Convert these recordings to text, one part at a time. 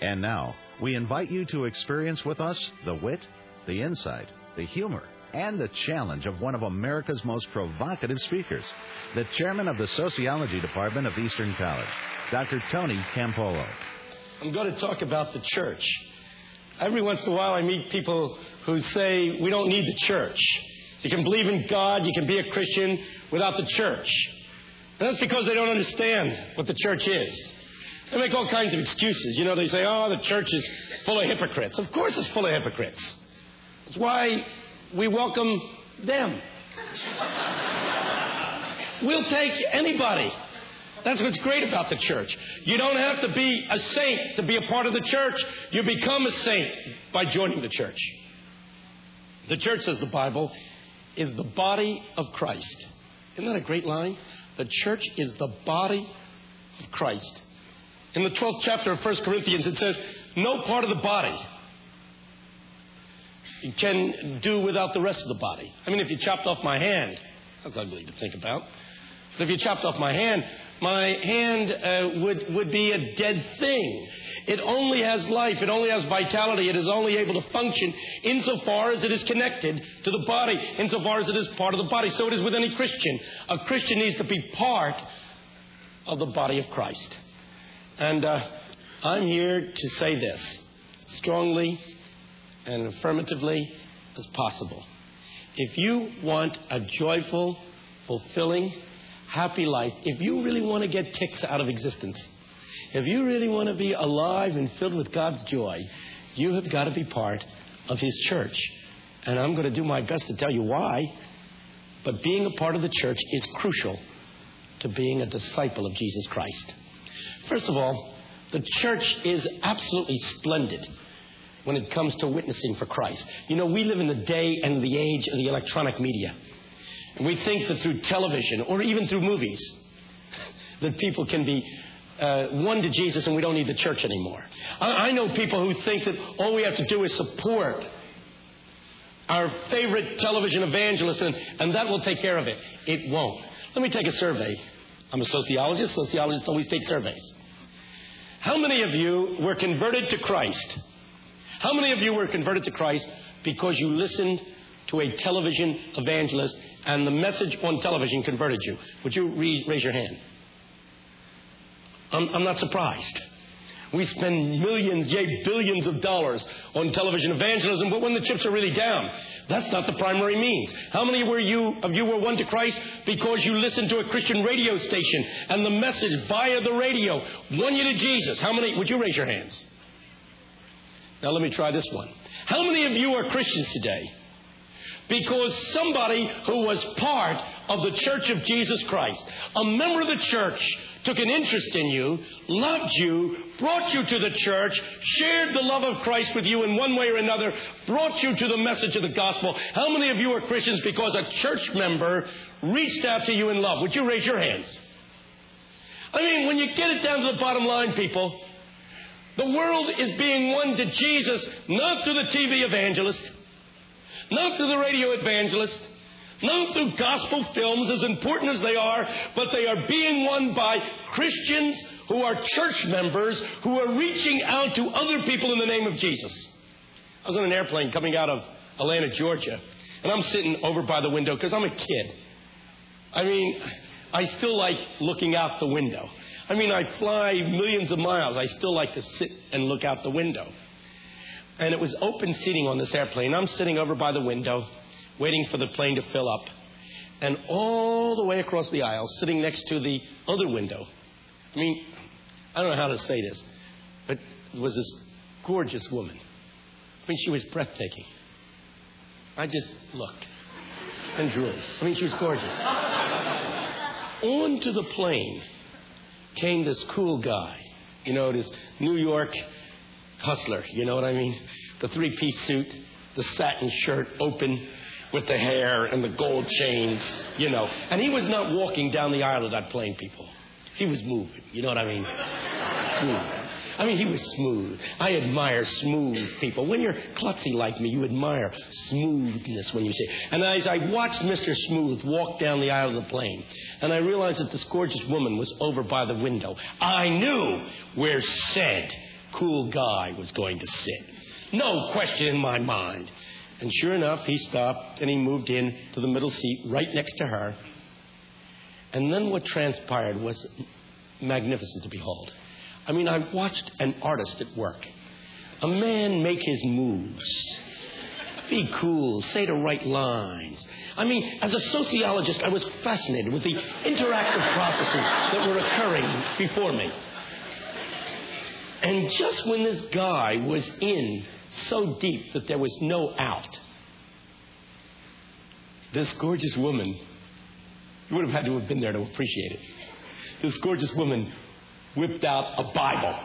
And now, we invite you to experience with us the wit, the insight, the humor, and the challenge of one of America's most provocative speakers, the chairman of the Sociology Department of Eastern College, Dr. Tony Campolo. I'm going to talk about the church. Every once in a while I meet people who say we don't need the church. You can believe in God, you can be a Christian without the church. And that's because they don't understand what the church is. They make all kinds of excuses. You know, they say, oh, the church is full of hypocrites. Of course it's full of hypocrites. That's why we welcome them. We'll take anybody. That's what's great about the church. You don't have to be a saint to be a part of the church. You become a saint by joining the church. The church, says the Bible, is the body of Christ. Isn't that a great line? The church is the body of Christ. In the 12th chapter of 1 Corinthians, it says, no part of the body can do without the rest of the body. I mean, if you chopped off my hand, that's ugly to think about. But if you chopped off my hand would be a dead thing. It only has life. It only has vitality. It is only able to function insofar as it is connected to the body, insofar as it is part of the body. So it is with any Christian. A Christian needs to be part of the body of Christ. And I'm here to say this strongly and affirmatively as possible. If you want a joyful, fulfilling, happy life, if you really want to get kicks out of existence, if you really want to be alive and filled with God's joy, you have got to be part of His church. And I'm going to do my best to tell you why. But being a part of the church is crucial to being a disciple of Jesus Christ. First of all, the church is absolutely splendid when it comes to witnessing for Christ. You know, we live in the day and the age of the electronic media. And we think that through television or even through movies that people can be won to Jesus and we don't need the church anymore. I know people who think that all we have to do is support our favorite television evangelist and that will take care of it. It won't. Let me take a survey. I'm a sociologist. Sociologists always take surveys. How many of you were converted to Christ? How many of you were converted to Christ because you listened to a television evangelist and the message on television converted you? Would you raise your hand? I'm not surprised. We spend millions, yea, billions of dollars on television evangelism, but when the chips are really down, that's not the primary means. How many of you were won to Christ because you listened to a Christian radio station and the message via the radio won you to Jesus? How many? Would you raise your hands? Now let me try this one. How many of you are Christians today because somebody who was part of the Church of Jesus Christ, a member of the church, took an interest in you, loved you, brought you to the church, shared the love of Christ with you in one way or another, brought you to the message of the gospel? How many of you are Christians because a church member reached out to you in love? Would you raise your hands? I mean, when you get it down to the bottom line, people, the world is being won to Jesus not through the TV evangelist, not through the radio evangelist, not through gospel films, as important as they are, but they are being won by Christians who are church members who are reaching out to other people in the name of Jesus. I was on an airplane coming out of Atlanta, Georgia, and I'm sitting over by the window because I'm a kid. I mean, I still like looking out the window. I mean, I fly millions of miles. I still like to sit and look out the window. And it was open seating on this airplane. I'm sitting over by the window, waiting for the plane to fill up. And all the way across the aisle, sitting next to the other window, I mean, I don't know how to say this, but it was this gorgeous woman. I mean, she was breathtaking. I just looked and drooled. I mean, she was gorgeous. Onto the plane came this cool guy, you know, this New York hustler, you know what I mean? The three-piece suit, the satin shirt open with the hair and the gold chains, you know. And he was not walking down the aisle of that plane, people. He was moving, you know what I mean? Moving. I mean, he was smooth. I admire smooth people. When you're klutzy like me, you admire smoothness when you see it. And as I watched Mr. Smooth walk down the aisle of the plane, and I realized that this gorgeous woman was over by the window, I knew where said cool guy was going to sit. No question in my mind. And sure enough, he stopped and he moved in to the middle seat right next to her. And then what transpired was magnificent to behold. I mean, I watched an artist at work. A man make his moves. Be cool. Say the right lines. I mean, as a sociologist, I was fascinated with the interactive processes that were occurring before me. And just when this guy was in so deep that there was no out, this gorgeous woman, you would have had to have been there to appreciate it. This gorgeous woman whipped out a Bible.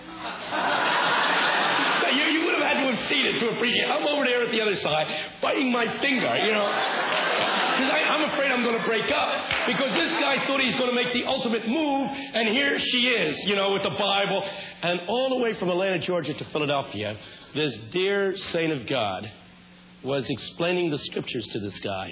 You would have had to have seen it to appreciate it. I'm over there at the other side, biting my finger, because I'm afraid I'm going to break up. Because this guy thought he's going to make the ultimate move, and here she is, with the Bible. And all the way from Atlanta, Georgia to Philadelphia, this dear saint of God was explaining the scriptures to this guy.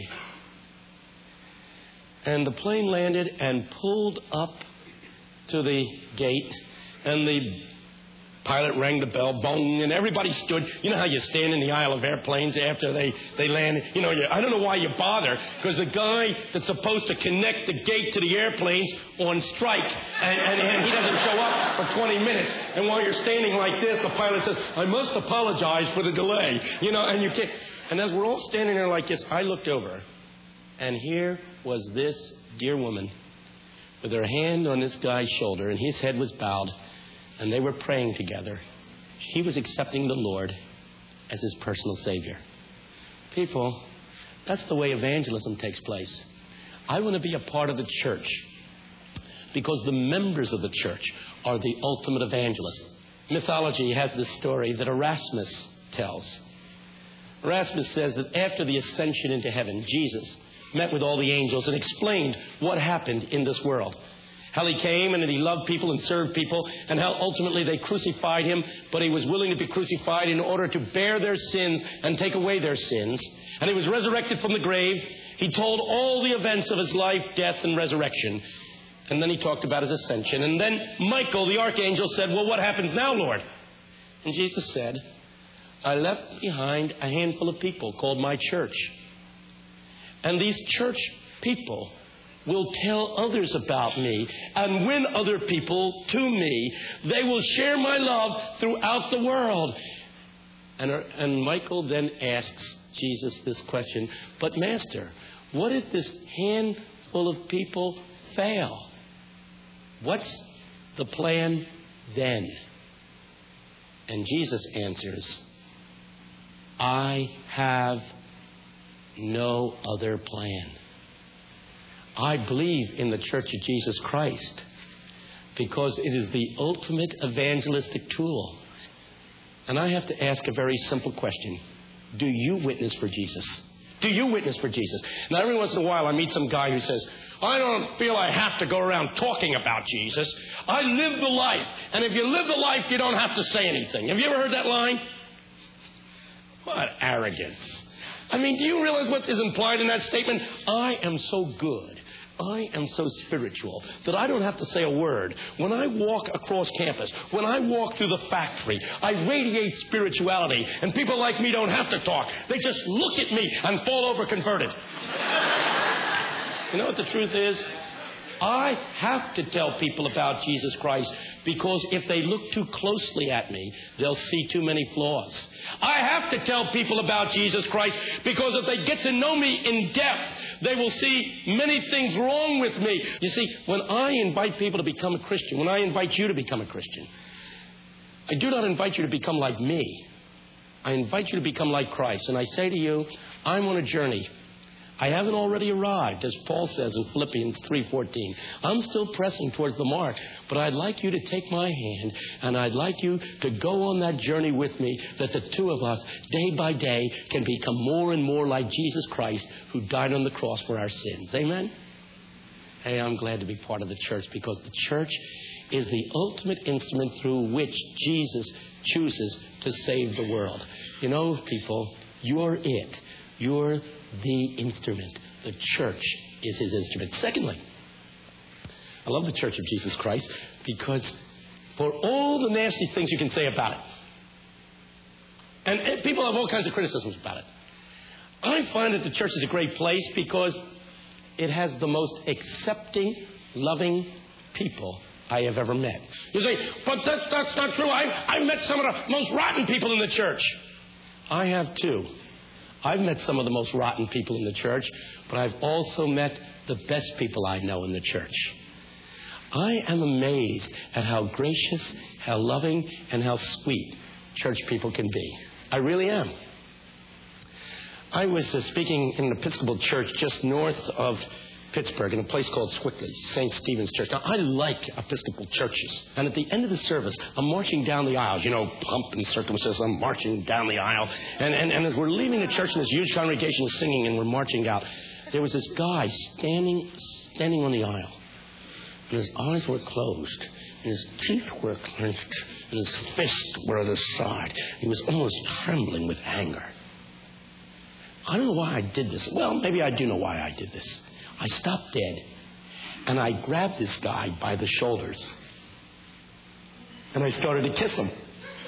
And the plane landed and pulled up to the gate, and the pilot rang the bell, boom, and everybody stood. You know how you stand in the aisle of airplanes after they land? I don't know why you bother, because the guy that's supposed to connect the gate to the airplane's on strike, and he doesn't show up for 20 minutes. And while you're standing like this, the pilot says, I must apologize for the delay. And you can't. And as we're all standing there like this, I looked over, and here was this dear woman with her hand on this guy's shoulder, and his head was bowed. And they were praying together. He was accepting the Lord as his personal Savior. People, that's the way evangelism takes place. I want to be a part of the church because the members of the church are the ultimate evangelists. Mythology has this story that Erasmus tells. Erasmus says that after the ascension into heaven, Jesus met with all the angels and explained what happened in this world. How he came and that he loved people and served people, and how ultimately they crucified him, but he was willing to be crucified in order to bear their sins and take away their sins. And he was resurrected from the grave. He told all the events of his life, death, and resurrection. And then he talked about his ascension. And then Michael, the archangel, said, well, what happens now, Lord? And Jesus said, I left behind a handful of people called my church. And these church people will tell others about me and win other people to me. They will share my love throughout the world. And Michael then asks Jesus this question, but Master, what if this handful of people fail? What's the plan then? And Jesus answers, I have no other plan. I believe in the Church of Jesus Christ because it is the ultimate evangelistic tool. And I have to ask a very simple question. Do you witness for Jesus? Do you witness for Jesus? Now, every once in a while, I meet some guy who says, I don't feel I have to go around talking about Jesus. I live the life. And if you live the life, you don't have to say anything. Have you ever heard that line? What arrogance. I mean, do you realize what is implied in that statement? I am so good. I am so spiritual that I don't have to say a word. When I walk across campus, when I walk through the factory, I radiate spirituality, and people like me don't have to talk. They just look at me and fall over converted. You know what the truth is? I have to tell people about Jesus Christ because if they look too closely at me, they'll see too many flaws. I have to tell people about Jesus Christ because if they get to know me in depth, they will see many things wrong with me. You see, when I invite people to become a Christian, when I invite you to become a Christian, I do not invite you to become like me. I invite you to become like Christ. And I say to you, I'm on a journey. I haven't already arrived, as Paul says in Philippians 3:14. I'm still pressing towards the mark, but I'd like you to take my hand, and I'd like you to go on that journey with me, that the two of us, day by day, can become more and more like Jesus Christ, who died on the cross for our sins. Amen? Hey, I'm glad to be part of the church, because the church is the ultimate instrument through which Jesus chooses to save the world. You know, people, you're it. You're the instrument. The church is his instrument. Secondly, I love the Church of Jesus Christ because for all the nasty things you can say about it. And people have all kinds of criticisms about it. I find that the church is a great place because it has the most accepting, loving people I have ever met. You say, but that's not true. I've met some of the most rotten people in the church. I have too. I've met some of the most rotten people in the church, but I've also met the best people I know in the church. I am amazed at how gracious, how loving, and how sweet church people can be. I really am. I was speaking in an Episcopal church just north of Pittsburgh in a place called Swickley, St. Stephen's Church. Now, I like Episcopal churches. And at the end of the service, I'm marching down the aisle. You know, pomp and circumstance, I'm marching down the aisle. And as we're leaving the church and this huge congregation is singing and we're marching out, there was this guy standing on the aisle. And his eyes were closed. And his teeth were clenched. And his fists were at his side. He was almost trembling with anger. I don't know why I did this. Well, maybe I do know why I did this. I stopped dead, and I grabbed this guy by the shoulders, and I started to kiss him.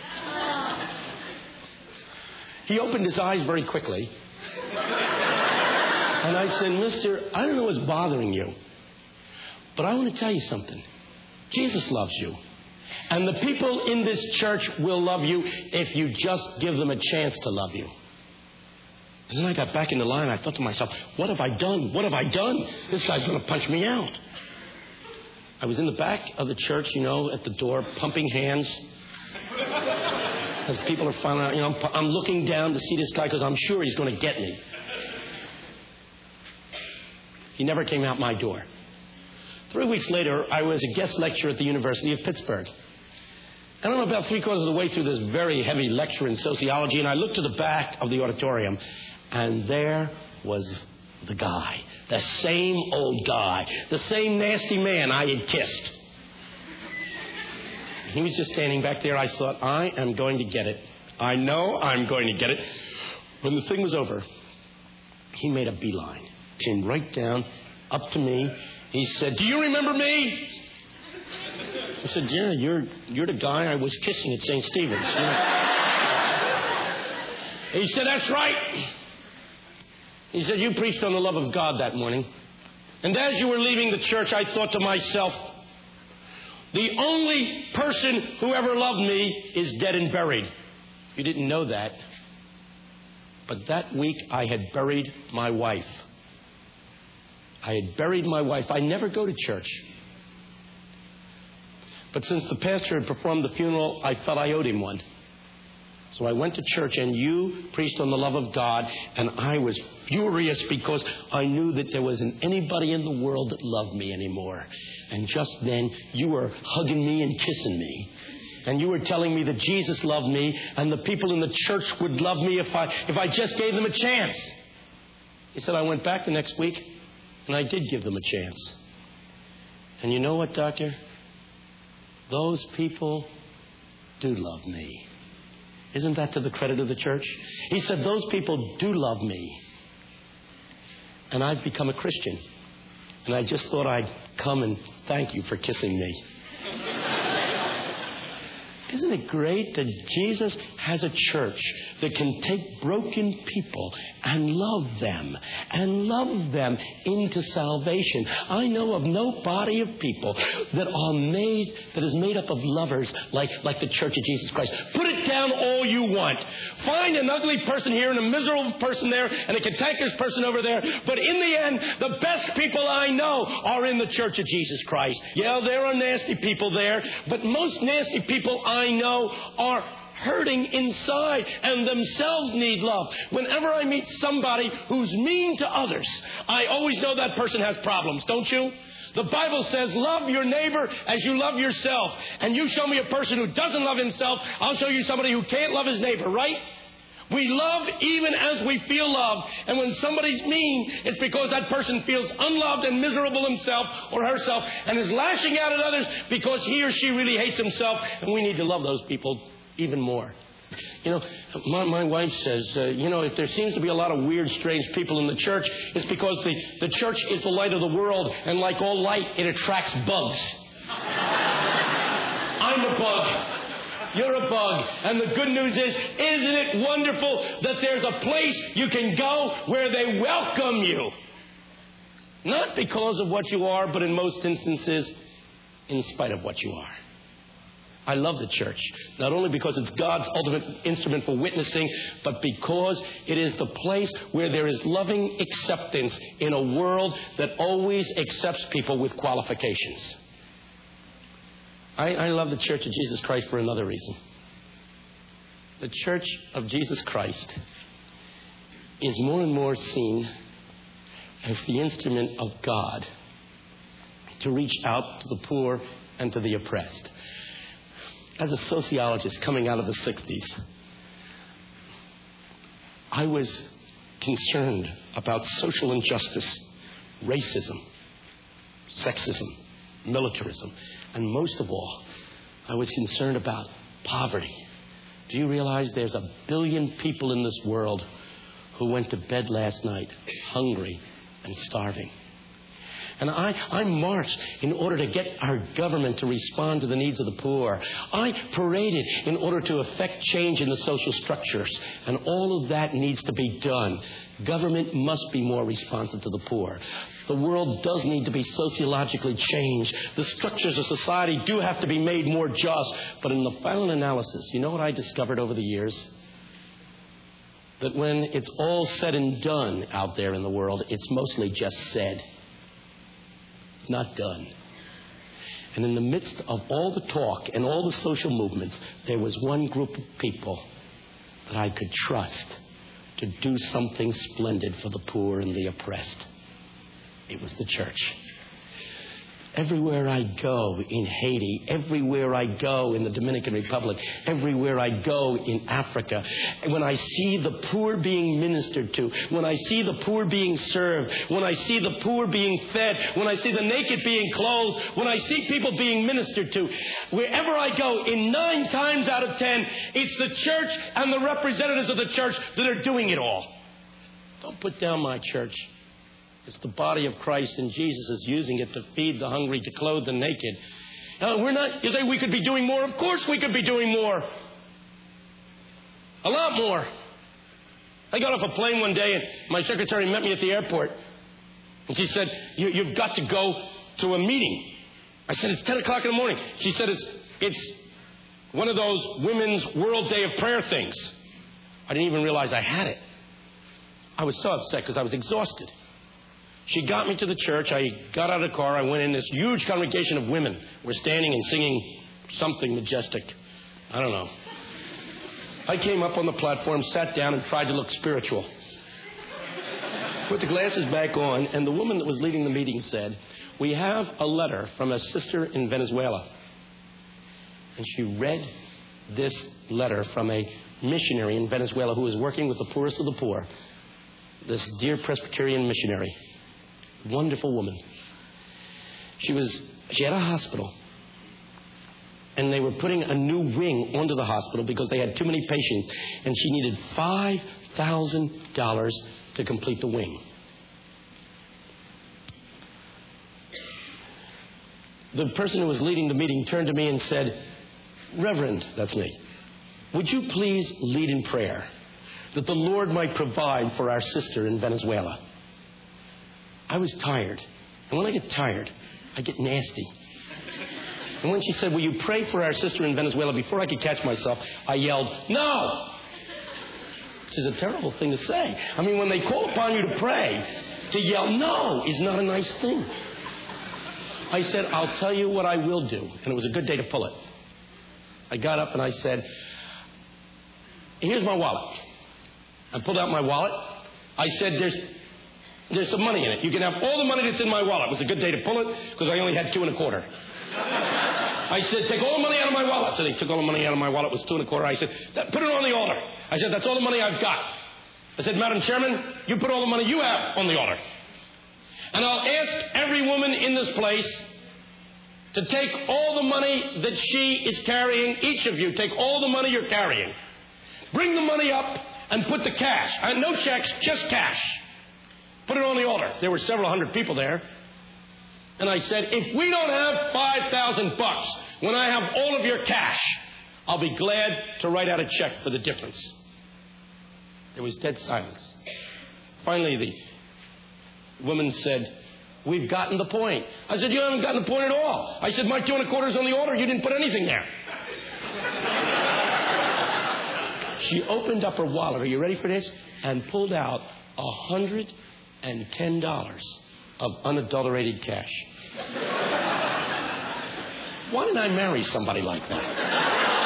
He opened his eyes very quickly, and I said, Mister, I don't know what's bothering you, but I want to tell you something. Jesus loves you, and the people in this church will love you if you just give them a chance to love you. And then I got back in the line. I thought to myself, what have I done? What have I done? This guy's going to punch me out. I was in the back of the church, you know, at the door, pumping hands. As people are finding out, you know, I'm looking down to see this guy because I'm sure he's going to get me. He never came out my door. 3 weeks later, I was a guest lecturer at the University of Pittsburgh. And I'm about 3/4 of the way through this very heavy lecture in sociology, and I looked to the back of the auditorium, and there was the guy, the same old guy, the same nasty man I had kissed. He was just standing back there. I thought, I am going to get it. I know I'm going to get it. When the thing was over, he made a beeline, came right down, up to me. He said, do you remember me? I said, yeah, you're the guy I was kissing at St. Stephen's. He said, that's right. He said, you preached on the love of God that morning. And as you were leaving the church, I thought to myself, the only person who ever loved me is dead and buried. You didn't know that. But that week, I had buried my wife. I had buried my wife. I never go to church. But since the pastor had performed the funeral, I felt I owed him one. So I went to church, and you preached on the love of God, and I was furious because I knew that there wasn't anybody in the world that loved me anymore. And just then, you were hugging me and kissing me. And you were telling me that Jesus loved me, and the people in the church would love me if I just gave them a chance. He said, I went back the next week, and I did give them a chance. And you know what, Doctor? Those people do love me. Isn't that to the credit of the church? He said, those people do love me. And I've become a Christian. And I just thought I'd come and thank you for kissing me. Isn't it great that Jesus has a church that can take broken people and love them into salvation? I know of no body of people that is made up of lovers like the Church of Jesus Christ. Put it down all you want. Find an ugly person here and a miserable person there and a cantankerous person over there. But in the end, the best people I know are in the Church of Jesus Christ. Yeah, there are nasty people there, but most nasty people I know are hurting inside and themselves need love. Whenever I meet somebody who's mean to others, I always know that person has problems, don't you? The Bible says, love your neighbor as you love yourself. And you show me a person who doesn't love himself, I'll show you somebody who can't love his neighbor, right? We love even as we feel loved. And when somebody's mean, it's because that person feels unloved and miserable himself or herself and is lashing out at others because he or she really hates himself. And we need to love those people even more. You know, my wife says, if there seems to be a lot of weird, strange people in the church, it's because the church is the light of the world. And like all light, it attracts bugs. I'm a bug. You're a bug. And the good news is, isn't it wonderful that there's a place you can go where they welcome you? Not because of what you are, but in most instances, in spite of what you are. I love the church, not only because it's God's ultimate instrument for witnessing, but because it is the place where there is loving acceptance in a world that always accepts people with qualifications. I love the Church of Jesus Christ for another reason. The Church of Jesus Christ is more and more seen as the instrument of God to reach out to the poor and to the oppressed. As a sociologist coming out of the 60s, I was concerned about social injustice, racism, sexism, militarism, and most of all, I was concerned about poverty. Do you realize there's 1 billion people in this world who went to bed last night hungry and starving? And I marched in order to get our government to respond to the needs of the poor. I paraded in order to affect change in the social structures. And all of that needs to be done. Government must be more responsive to the poor. The world does need to be sociologically changed. The structures of society do have to be made more just. But in the final analysis, you know what I discovered over the years? That when it's all said and done out there in the world, it's mostly just said. It's not done. And in the midst of all the talk and all the social movements, there was one group of people that I could trust to do something splendid for the poor and the oppressed. It was the church. Everywhere I go in Haiti, everywhere I go in the Dominican Republic, everywhere I go in Africa, when I see the poor being ministered to, when I see the poor being served, when I see the poor being fed, when I see the naked being clothed, when I see people being ministered to, wherever I go, in 9 times out of 10, it's the church and the representatives of the church that are doing it all. Don't put down my church. It's the body of Christ, and Jesus is using it to feed the hungry, to clothe the naked. Now, you say we could be doing more? Of course we could be doing more. A lot more. I got off a plane one day, and my secretary met me at the airport. And she said, you've got to go to a meeting. I said, it's 10 o'clock in the morning. She said, it's one of those Women's World Day of Prayer things. I didn't even realize I had it. I was so upset because I was exhausted. She got me to the church. I got out of the car. I went in. This huge congregation of women were standing and singing something majestic. I don't know. I came up on the platform, sat down, and tried to look spiritual. Put the glasses back on, and the woman that was leading the meeting said, we have a letter from a sister in Venezuela. And she read this letter from a missionary in Venezuela who is working with the poorest of the poor. This dear Presbyterian missionary. Wonderful woman. She had a hospital, and they were putting a new wing onto the hospital because they had too many patients, and she needed $5,000 to complete the wing. The person who was leading the meeting turned to me and said, Reverend, that's me, would you please lead in prayer that the Lord might provide for our sister in Venezuela? I was tired. And when I get tired, I get nasty. And when she said, will you pray for our sister in Venezuela, before I could catch myself, I yelled, no! Which is a terrible thing to say. I mean, when they call upon you to pray, to yell no is not a nice thing. I said, I'll tell you what I will do. And it was a good day to pull it. I got up and I said, here's my wallet. I pulled out my wallet. I said, there's some money in it. You can have all the money that's in my wallet. It was a good day to pull it because I only had 2 1/4. I said, take all the money out of my wallet. So they took all the money out of my wallet. It was 2 1/4. I said, put it on the altar. I said, that's all the money I've got. I said, Madam Chairman, you put all the money you have on the altar. And I'll ask every woman in this place to take all the money that she is carrying. Each of you, take all the money you're carrying. Bring the money up and put the cash. No checks, just cash. Put it on the altar. There were several hundred people there. And I said, if we don't have $5,000 when I have all of your cash, I'll be glad to write out a check for the difference. There was dead silence. Finally, the woman said, we've gotten the point. I said, you haven't gotten the point at all. I said, my 2 1/4 is on the altar. You didn't put anything there. She opened up her wallet. Are you ready for this? And pulled out $110 of unadulterated cash. Why didn't I marry somebody like that?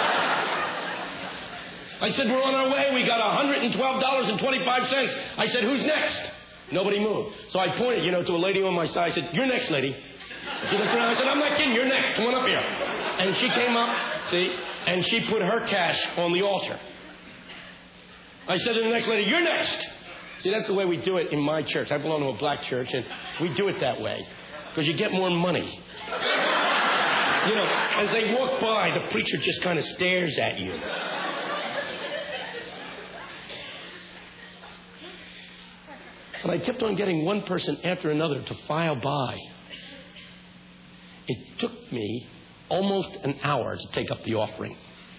I said, we're on our way. We got $112.25. I said, who's next? Nobody moved. So I pointed, to a lady on my side. I said, you're next, lady. She looked around. I said, I'm not kidding. You're next. Come on up here. And she came up, and she put her cash on the altar. I said to the next lady, you're next. See, that's the way we do it in my church. I belong to a black church, and we do it that way because you get more money. As they walk by, the preacher just kind of stares at you. But I kept on getting one person after another to file by. It took me almost an hour to take up the offering.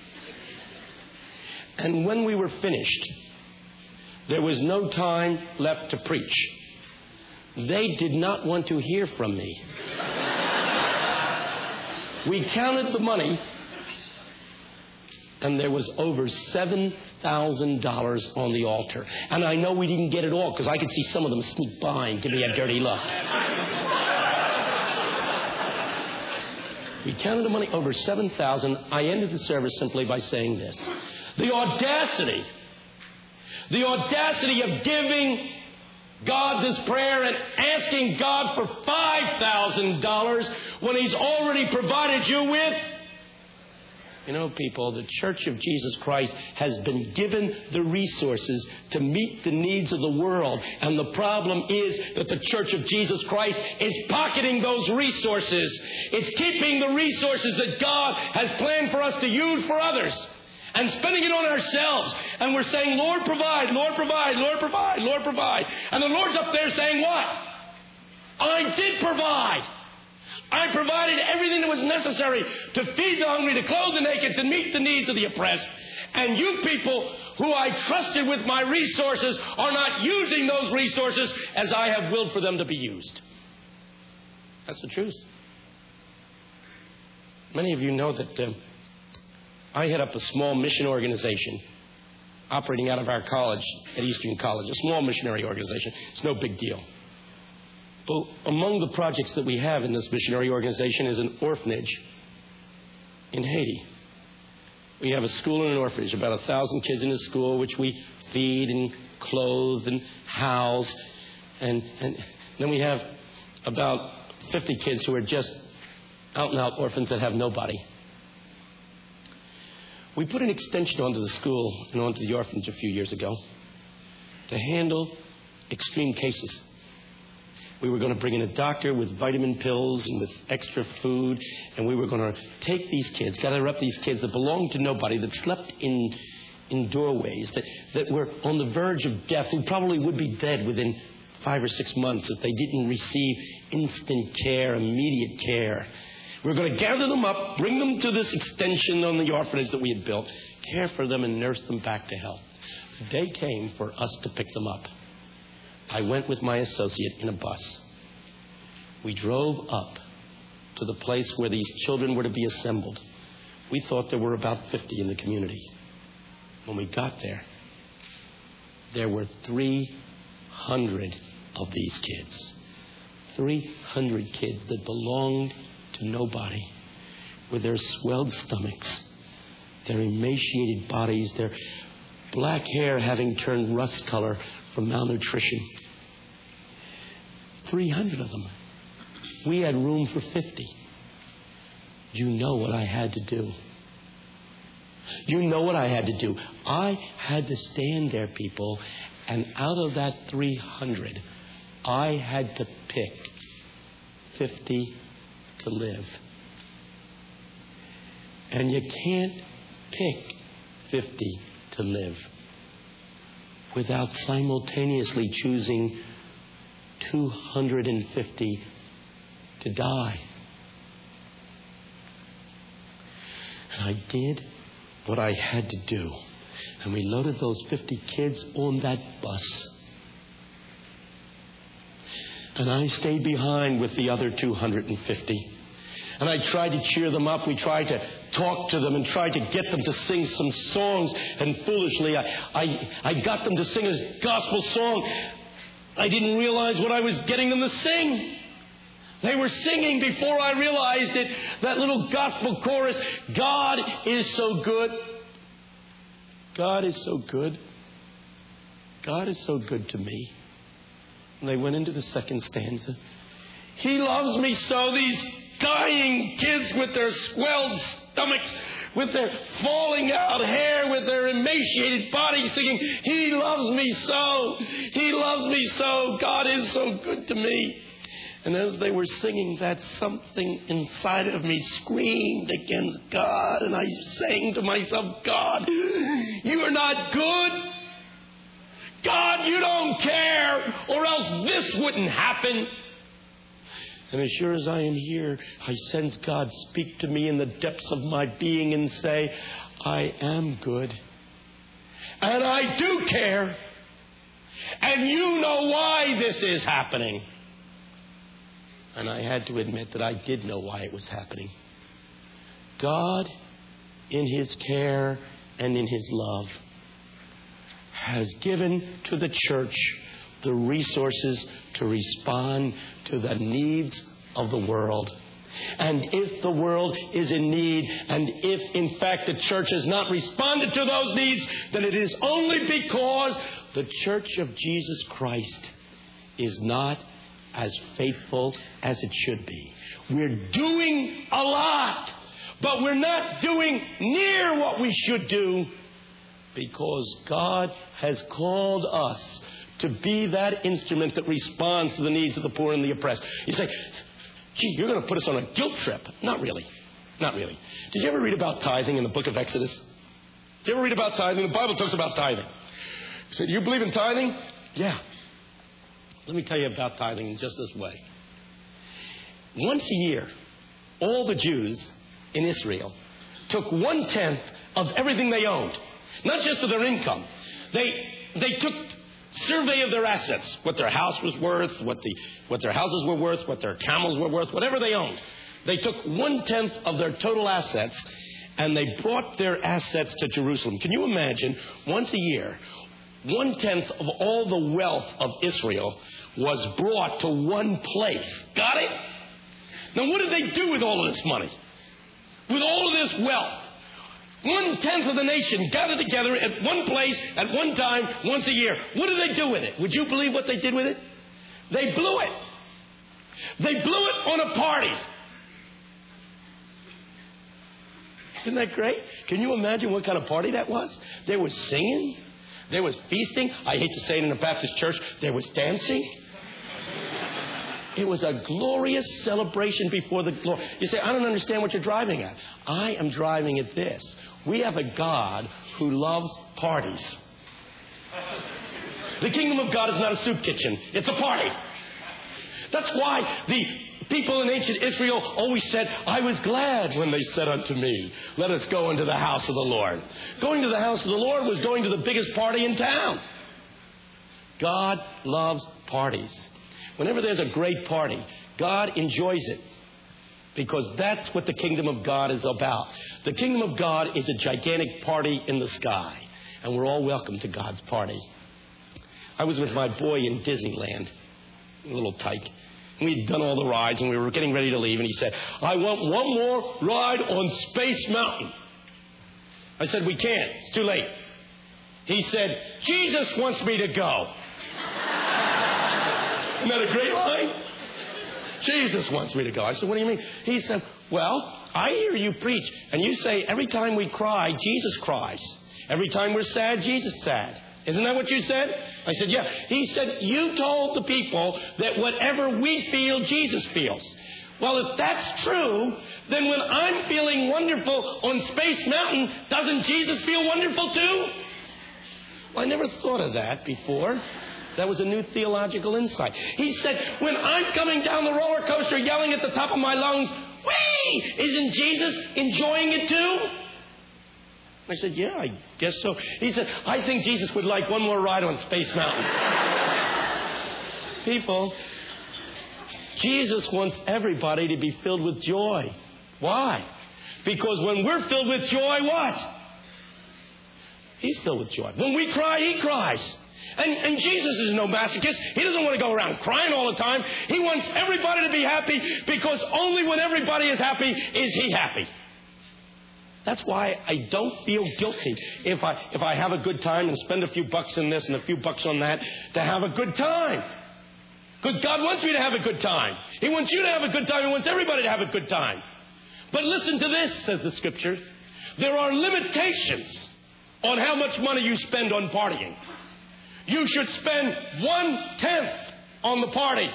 And when we were finished, there was no time left to preach. They did not want to hear from me. We counted the money, and there was over $7,000 on the altar. And I know we didn't get it all because I could see some of them sneak by and give me a dirty look. We counted the money over $7,000. I ended the service simply by saying this. The audacity of giving God this prayer and asking God for $5,000 when He's already provided you with. People, the Church of Jesus Christ has been given the resources to meet the needs of the world. And the problem is that the Church of Jesus Christ is pocketing those resources. It's keeping the resources that God has planned for us to use for others and spending it on ourselves. And we're saying, Lord, provide, Lord, provide, Lord, provide, Lord, provide. And the Lord's up there saying what? I did provide. I provided everything that was necessary to feed the hungry, to clothe the naked, to meet the needs of the oppressed. And you people who I trusted with my resources are not using those resources as I have willed for them to be used. That's the truth. Many of you know that I head up a small mission organization operating out of our college at Eastern College, a small missionary organization. It's no big deal. But among the projects that we have in this missionary organization is an orphanage in Haiti. We have a school and an orphanage, about 1,000 kids in the school, which we feed and clothe and house. And then we have about 50 kids who are just out-and-out orphans that have nobody. We put an extension onto the school and onto the orphanage a few years ago to handle extreme cases. We were going to bring in a doctor with vitamin pills and with extra food, and we were going to take these kids, gather up these kids that belonged to nobody, that slept in doorways, that were on the verge of death, who probably would be dead within 5 or 6 months if they didn't receive instant care, immediate care. We were going to gather them up, bring them to this extension on the orphanage that we had built, care for them and nurse them back to health. The day came for us to pick them up. I went with my associate in a bus. We drove up to the place where these children were to be assembled. We thought there were about 50 in the community. When we got there were 300 of these kids. 300 kids that belonged to nobody, with their swelled stomachs, their emaciated bodies, their black hair having turned rust color from malnutrition. 300 of them. We had room for 50. You know what I had to do. You know what I had to do. I had to stand there, people, and out of that 300, I had to pick 50 to live. And you can't pick 50 to live without simultaneously choosing 250 to die. And I did what I had to do. And we loaded those 50 kids on that bus. And I stayed behind with the other 250. And I tried to cheer them up. We tried to talk to them and tried to get them to sing some songs. And foolishly, I got them to sing a gospel song. I didn't realize what I was getting them to sing. They were singing before I realized it. That little gospel chorus, God is so good. God is so good. God is so good to me. And they went into the second stanza. He loves me so. These dying kids with their swelled stomachs, with their falling out hair, with their emaciated bodies singing, He loves me so. He loves me so. God is so good to me. And as they were singing that, something inside of me screamed against God. And I sang to myself, God, you are not good. God, you don't care, or else this wouldn't happen. And as sure as I am here, I sense God speak to me in the depths of my being and say, I am good. And I do care. And you know why this is happening. And I had to admit that I did know why it was happening. God, in His care and in His love, has given to the church the resources to respond to the needs of the world. And if the world is in need, and if in fact the church has not responded to those needs, then it is only because the church of Jesus Christ is not as faithful as it should be. We're doing a lot, but we're not doing near what we should do, because God has called us to be that instrument that responds to the needs of the poor and the oppressed. You say, gee, you're going to put us on a guilt trip. Not really. Not really. Did you ever read about tithing in the book of Exodus? Did you ever read about tithing? The Bible talks about tithing. You say, do you believe in tithing? Yeah. Let me tell you about tithing in just this way. Once a year, all the Jews in Israel took 1/10 of everything they owned. Not just of their income. They took survey of their assets, what their house was worth, what their houses were worth, what their camels were worth, whatever they owned. They took 1/10 of their total assets, and they brought their assets to Jerusalem. Can you imagine, once a year, 1/10 of all the wealth of Israel was brought to one place. Got it? Now, what did they do with all of this money? With all of this wealth? 1/10 of the nation gathered together at one place, at one time, once a year. What did they do with it? Would you believe what they did with it? They blew it. They blew it on a party. Isn't that great? Can you imagine what kind of party that was? There was singing. There was feasting. I hate to say it in a Baptist church. There was dancing. It was a glorious celebration before the glory. You say, I don't understand what you're driving at. I am driving at this. We have a God who loves parties. The kingdom of God is not a soup kitchen. It's a party. That's why the people in ancient Israel always said, I was glad when they said unto me, let us go into the house of the Lord. Going to the house of the Lord was going to the biggest party in town. God loves parties. Whenever there's a great party, God enjoys it, because that's what the kingdom of God is about. The kingdom of God is a gigantic party in the sky, and we're all welcome to God's party. I was with my boy in Disneyland, a little tyke. We'd done all the rides, and we were getting ready to leave, and he said, I want one more ride on Space Mountain. I said, we can't. It's too late. He said, Jesus wants me to go. Isn't that a great line? Jesus wants me to go. I said, what do you mean? He said, well, I hear you preach, and you say every time we cry, Jesus cries. Every time we're sad, Jesus is sad. Isn't that what you said? I said, yeah. He said, you told the people that whatever we feel, Jesus feels. Well, if that's true, then when I'm feeling wonderful on Space Mountain, doesn't Jesus feel wonderful too? Well, I never thought of that before. That was a new theological insight. He said, when I'm coming down the roller coaster yelling at the top of my lungs, whee! Isn't Jesus enjoying it too? I said, yeah, I guess so. He said, I think Jesus would like one more ride on Space Mountain. People, Jesus wants everybody to be filled with joy. Why? Because when we're filled with joy, what? He's filled with joy. When we cry, He cries. And Jesus is no masochist. He doesn't want to go around crying all the time. He wants everybody to be happy, because only when everybody is happy is He happy. That's why I don't feel guilty if I have a good time and spend a few bucks in this and a few bucks on that to have a good time. Because God wants me to have a good time. He wants you to have a good time. He wants everybody to have a good time. But listen to this, says the Scripture. There are limitations on how much money you spend on partying. You should spend 1/10 on the party.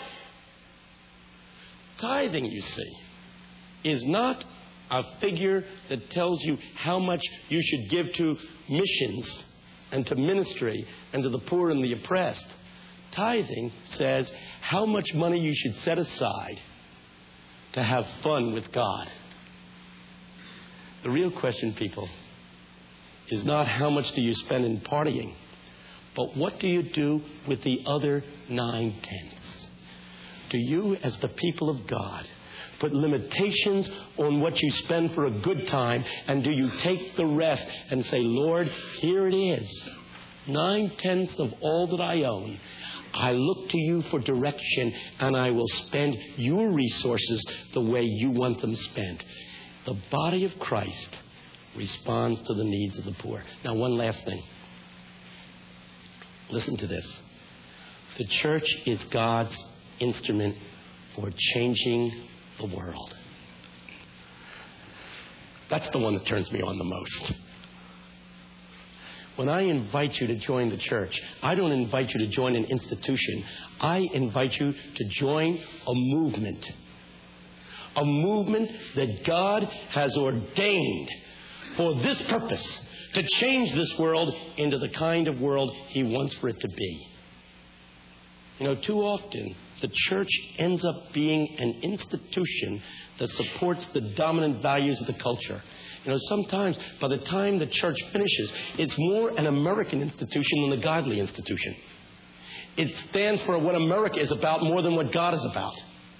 Tithing, you see, is not a figure that tells you how much you should give to missions and to ministry and to the poor and the oppressed. Tithing says how much money you should set aside to have fun with God. The real question, people, is not how much do you spend in partying, but what do you do with the other 9/10? Do you, as the people of God, put limitations on what you spend for a good time, and do you take the rest and say, Lord, here it is, 9/10 of all that I own. I look to you for direction, and I will spend your resources the way you want them spent. The body of Christ responds to the needs of the poor. Now, one last thing. Listen to this. The church is God's instrument for changing the world. That's the one that turns me on the most. When I invite you to join the church, I don't invite you to join an institution. I invite you to join a movement. A movement that God has ordained for this purpose, to change this world into the kind of world He wants for it to be. You know, too often, the church ends up being an institution that supports the dominant values of the culture. You know, sometimes, by the time the church finishes, it's more an American institution than a godly institution. It stands for what America is about more than what God is about.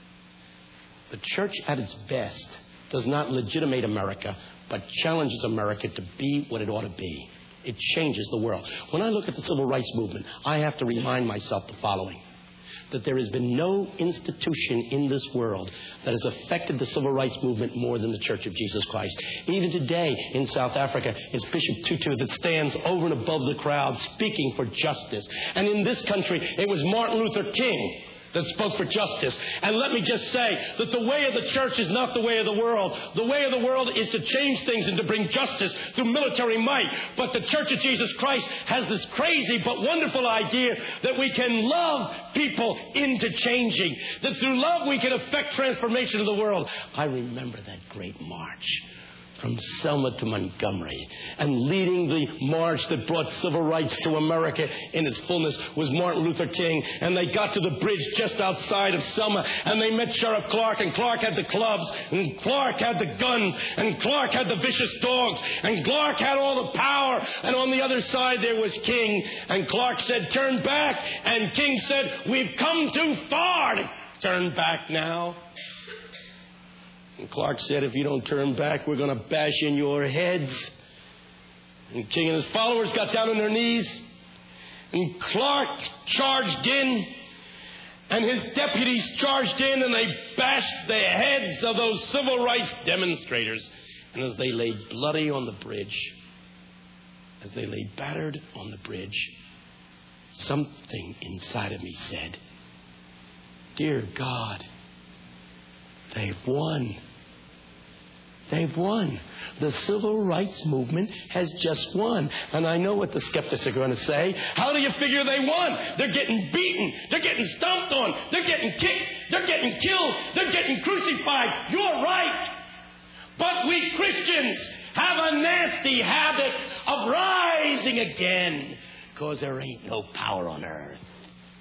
The church at its best does not legitimate America, but challenges America to be what it ought to be. It changes the world. When I look at the civil rights movement, I have to remind myself the following: that there has been no institution in this world that has affected the civil rights movement more than the Church of Jesus Christ. Even today in South Africa, it's Bishop Tutu that stands over and above the crowd speaking for justice. And in this country, it was Martin Luther King that spoke for justice. And let me just say that the way of the church is not the way of the world. The way of the world is to change things and to bring justice through military might. But the Church of Jesus Christ has this crazy but wonderful idea that we can love people into changing. That through love we can affect transformation of the world. I remember that great march from Selma to Montgomery. And leading the march that brought civil rights to America in its fullness was Martin Luther King. And they got to the bridge just outside of Selma, and they met Sheriff Clark, and Clark had the clubs, and Clark had the guns, and Clark had the vicious dogs, and Clark had all the power. And on the other side there was King, and Clark said, "Turn back." And King said, "We've come too far to turn back now." And Clark said, "If you don't turn back, we're going to bash in your heads." And King and his followers got down on their knees. And Clark charged in. And his deputies charged in, and they bashed the heads of those civil rights demonstrators. And as they lay bloody on the bridge, as they lay battered on the bridge, something inside of me said, "Dear God, they've won. They've won. The civil rights movement has just won." And I know what the skeptics are going to say. How do you figure they won? They're getting beaten. They're getting stomped on. They're getting kicked. They're getting killed. They're getting crucified. You're right. But we Christians have a nasty habit of rising again, because there ain't no power on earth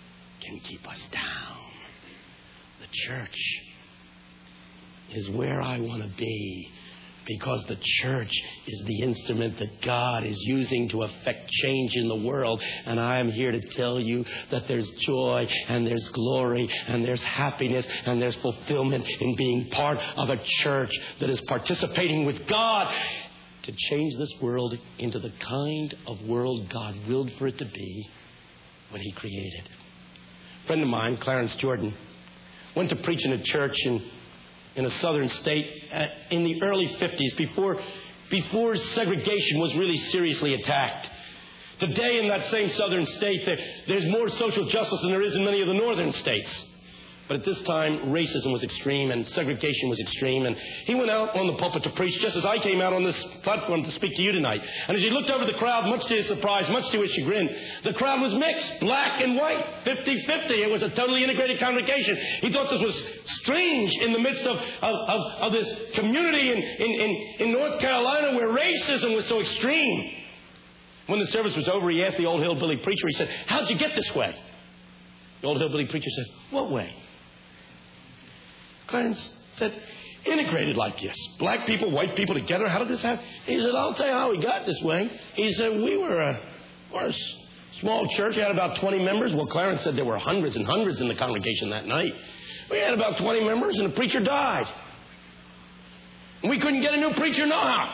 can keep us down. The church is where I want to be, because the church is the instrument that God is using to affect change in the world. And I am here to tell you that there's joy and there's glory and there's happiness and there's fulfillment in being part of a church that is participating with God to change this world into the kind of world God willed for it to be when He created it. A friend of mine, Clarence Jordan, went to preach in a church in a southern state in the early 50s, before segregation was really seriously attacked. Today in that same southern state, there's more social justice than there is in many of the northern states. But at this time, racism was extreme and segregation was extreme. And he went out on the pulpit to preach just as I came out on this platform to speak to you tonight. And as he looked over the crowd, much to his surprise, much to his chagrin, the crowd was mixed, black and white, 50-50. It was a totally integrated congregation. He thought this was strange in the midst of this community in North Carolina where racism was so extreme. When the service was over, he asked the old hillbilly preacher, he said, "How'd you get this way?" The old hillbilly preacher said, "What way?" Clarence said, "Integrated like this. Black people, white people together. How did this happen?" He said, "I'll tell you how we got this way." He said, we were a small church. We had about 20 members. Well, Clarence said there were hundreds and hundreds in the congregation that night. We had about 20 members, and the preacher died. And we couldn't get a new preacher no how.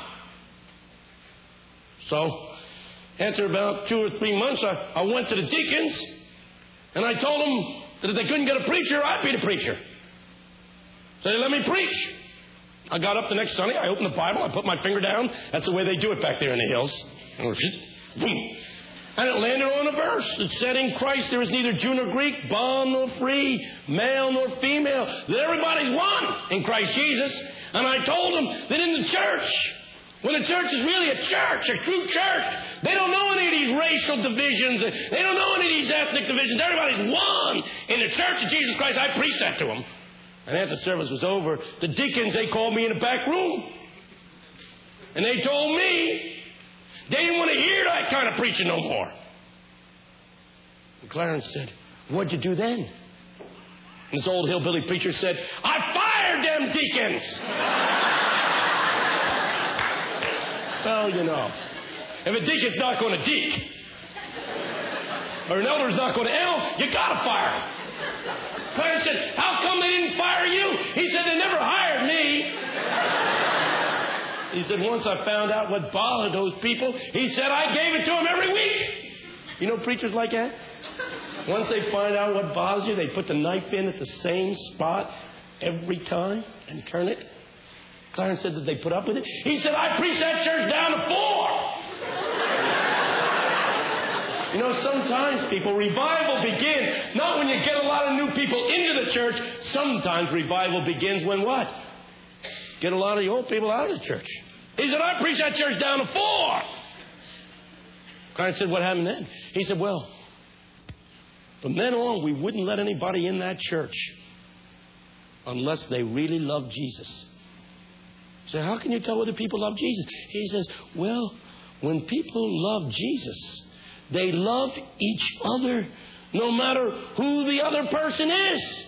So, after about 2 or 3 months, I went to the deacons, and I told them that if they couldn't get a preacher, I'd be the preacher. So they let me preach. I got up the next Sunday. I opened the Bible. I put my finger down. That's the way they do it back there in the hills. And it landed on a verse. It said, "In Christ there is neither Jew nor Greek, bond nor free, male nor female. That everybody's one in Christ Jesus." And I told them that in the church, when a church is really a church, a true church, they don't know any of these racial divisions. They don't know any of these ethnic divisions. Everybody's one in the church of Jesus Christ. I preached that to them. And after the service was over, the deacons, they called me in the back room. And they told me they didn't want to hear that kind of preaching no more. And Clarence said, "What'd you do then?" And this old hillbilly preacher said, "I fired them deacons." Well, you know, if a deacon's not going to deek, or an elder's not going to elder, you got to fire him. Clarence said, "How come they didn't fire you?" He said, "They never hired me." He said, "Once I found out what bothered those people," he said, "I gave it to them every week." You know preachers like that? Once they find out what bothers you, they put the knife in at the same spot every time and turn it. Clarence said that they put up with it. He said, "I preached that church down to 4. You know, sometimes people, revival begins not when you get a lot of new people into the church. Sometimes revival begins when what? Get a lot of the old people out of the church. He said, "I preached that church down to 4. Clarence said, "What happened then?" He said, "Well, from then on, we wouldn't let anybody in that church unless they really loved Jesus." So how can you tell whether people love Jesus? He says, "Well, when people love Jesus, they love each other no matter who the other person is."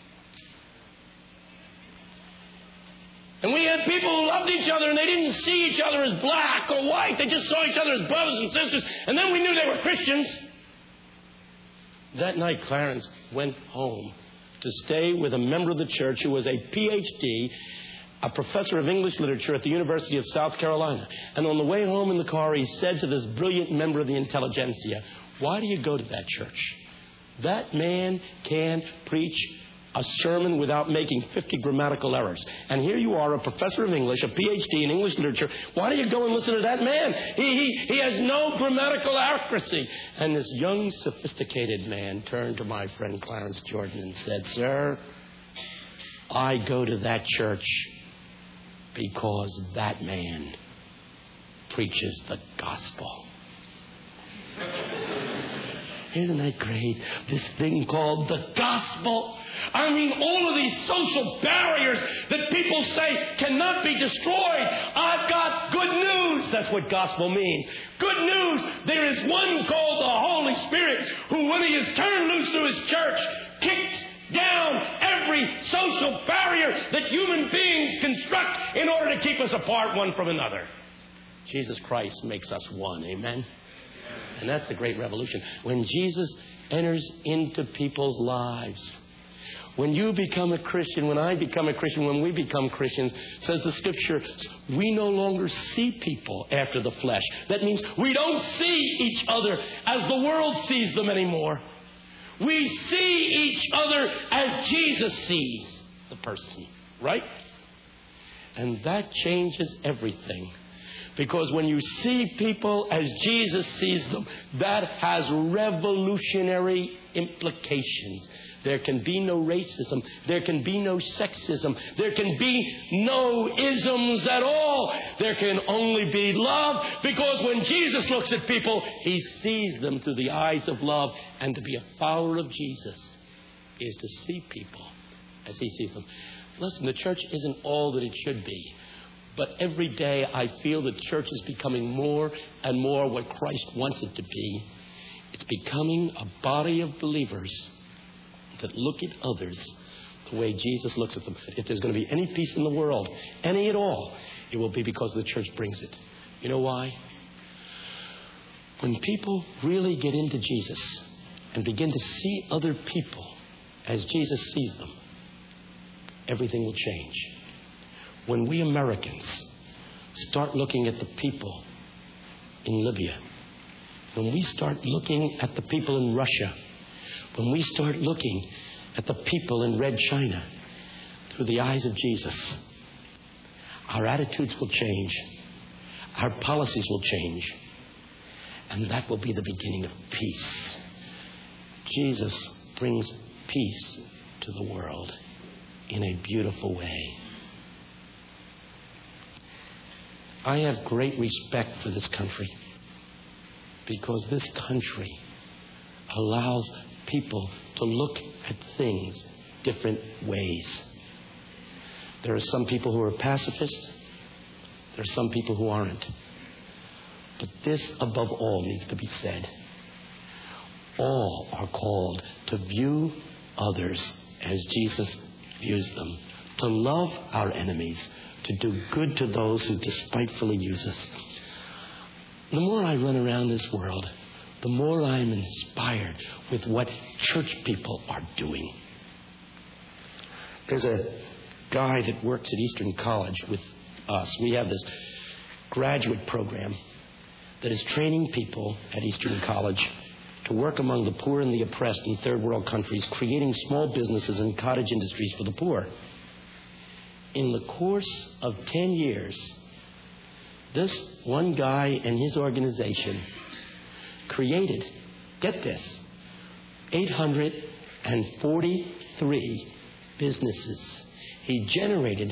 And we had people who loved each other and they didn't see each other as black or white. They just saw each other as brothers and sisters. And then we knew they were Christians. That night, Clarence went home to stay with a member of the church who was a PhD, a professor of English literature at the University of South Carolina. And on the way home in the car, he said to this brilliant member of the intelligentsia, "Why do you go to that church? That man can preach a sermon without making 50 grammatical errors. And here you are, a professor of English, a PhD in English literature. Why do you go and listen to that man? He has no grammatical accuracy." And this young, sophisticated man turned to my friend Clarence Jordan and said, "Sir, I go to that church because that man preaches the gospel." Isn't that great? This thing called the gospel. I mean, all of these social barriers that people say cannot be destroyed. I've got Good news, that's what gospel means. Good news, there is one called the Holy Spirit who, when he is turned loose through his church, kicks down every social barrier that human beings construct in order to keep us apart one from another. Jesus Christ makes us one. Amen? And that's the great revolution. When Jesus enters into people's lives, when you become a Christian, when I become a Christian, when we become Christians, says the Scripture, we no longer see people after the flesh. That means we don't see each other as the world sees them anymore. We see each other as Jesus sees the person, right? And that changes everything. Because when you see people as Jesus sees them, that has revolutionary implications. There can be no racism. There can be no sexism. There can be no isms at all. There can only be love, because when Jesus looks at people, he sees them through the eyes of love. And to be a follower of Jesus is to see people as he sees them. Listen, the church isn't all that it should be. But every day I feel the church is becoming more and more what Christ wants it to be. It's becoming a body of believers that look at others the way Jesus looks at them. If there's going to be any peace in the world, any at all, it will be because the church brings it. You know why? When people really get into Jesus and begin to see other people as Jesus sees them, everything will change. When we Americans start looking at the people in Libya, when we start looking at the people in Russia, when we start looking at the people in Red China through the eyes of Jesus, our attitudes will change. Our policies will change. And that will be the beginning of peace. Jesus brings peace to the world in a beautiful way. I have great respect for this country, because this country allows people to look at things different ways. There are some people who are pacifists. There are some people who aren't. But this, above all, needs to be said. All are called to view others as Jesus views them, to love our enemies, to do good to those who despitefully use us. The more I run around this world, the more I'm inspired with what church people are doing. There's a guy that works at Eastern College with us. We have this graduate program that is training people at Eastern College to work among the poor and the oppressed in third world countries, creating small businesses and cottage industries for the poor. In the course of 10 years, this one guy and his organization created, get this, 843 businesses. He generated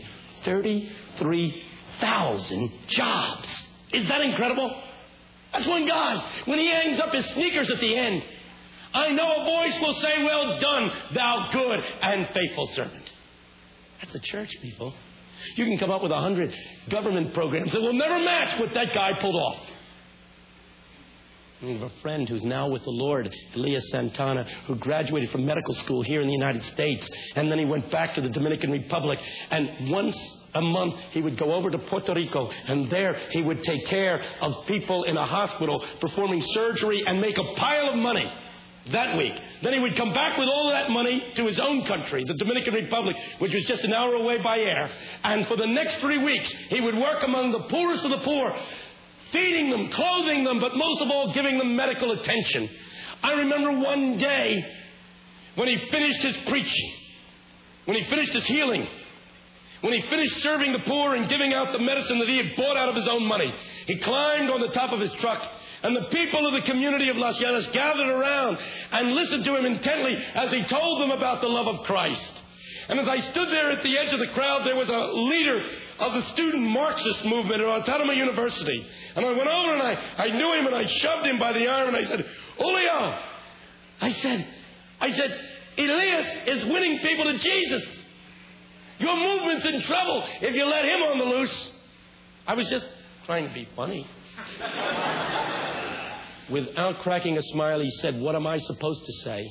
33,000 jobs. Is that incredible? That's one guy. When he hangs up his sneakers at the end, I know a voice will say, "Well done, thou good and faithful servant." That's the church, people. You can come up with 100 government programs that will never match what that guy pulled off. We have a friend who's now with the Lord, Elias Santana, who graduated from medical school here in the United States. And then he went back to the Dominican Republic. And once a month, he would go over to Puerto Rico. And there he would take care of people in a hospital, performing surgery, and make a pile of money that week. Then he would come back with all of that money to his own country, the Dominican Republic, which was just an hour away by air. And for the next 3 weeks, he would work among the poorest of the poor, feeding them, clothing them, but most of all, giving them medical attention. I remember one day when he finished his preaching, when he finished his healing, when he finished serving the poor and giving out the medicine that he had bought out of his own money, he climbed on the top of his truck. And the people of the community of Las Llanas gathered around and listened to him intently as he told them about the love of Christ. And as I stood there at the edge of the crowd, there was a leader of the student Marxist movement at Autónoma University. And I went over and I knew him and I shoved him by the arm and I said, "Julio," I said, "Elias is winning people to Jesus. Your movement's in trouble if you let him on the loose." I was just trying to be funny. Without cracking a smile, he said, what am I supposed to say?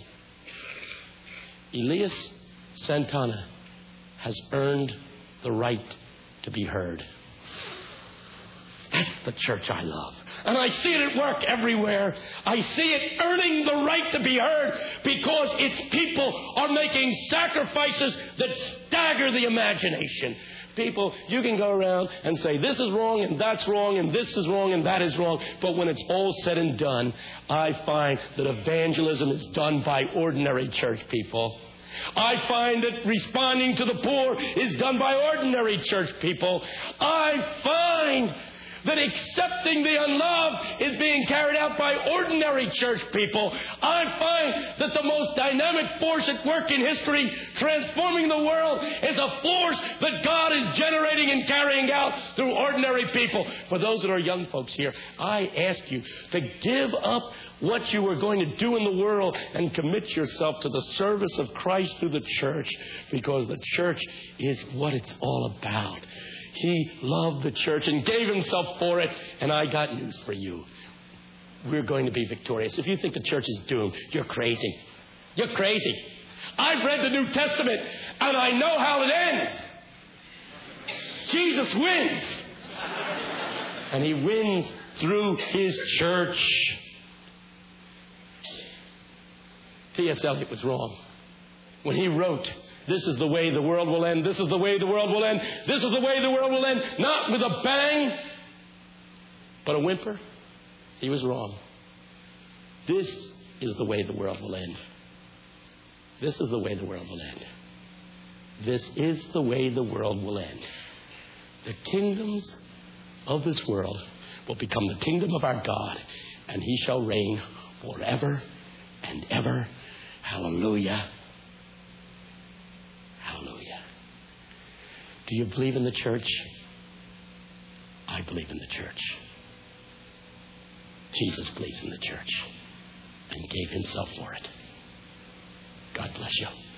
Elias Santana has earned the right to be heard. That's the church I love. And I see it at work everywhere. I see it earning the right to be heard because its people are making sacrifices that stagger the imagination. People, you can go around and say this is wrong and that's wrong and this is wrong and that is wrong. But when it's all said and done, I find that evangelism is done by ordinary church people. I find that responding to the poor is done by ordinary church people. I find that accepting the unloved is being carried out by ordinary church people. I find that the most dynamic force at work in history, transforming the world, is a force that God is generating and carrying out through ordinary people. For those that are young folks here, I ask you to give up what you are going to do in the world and commit yourself to the service of Christ through the church, because the church is what it's all about. He loved the church and gave himself for it. And I got news for you. We're going to be victorious. If you think the church is doomed, you're crazy. You're crazy. I've read the New Testament and I know how it ends. Jesus wins. And he wins through his church. T.S. Eliot was wrong when he wrote, this is the way the world will end. This is the way the world will end. This is the way the world will end. Not with a bang, but a whimper. He was wrong. This is the way the world will end. This is the way the world will end. This is the way the world will end. The kingdoms of this world will become the kingdom of our God, and he shall reign forever and ever. Hallelujah. Hallelujah. Do you believe in the church? I believe in the church. Jesus believes in the church and gave himself for it. God bless you.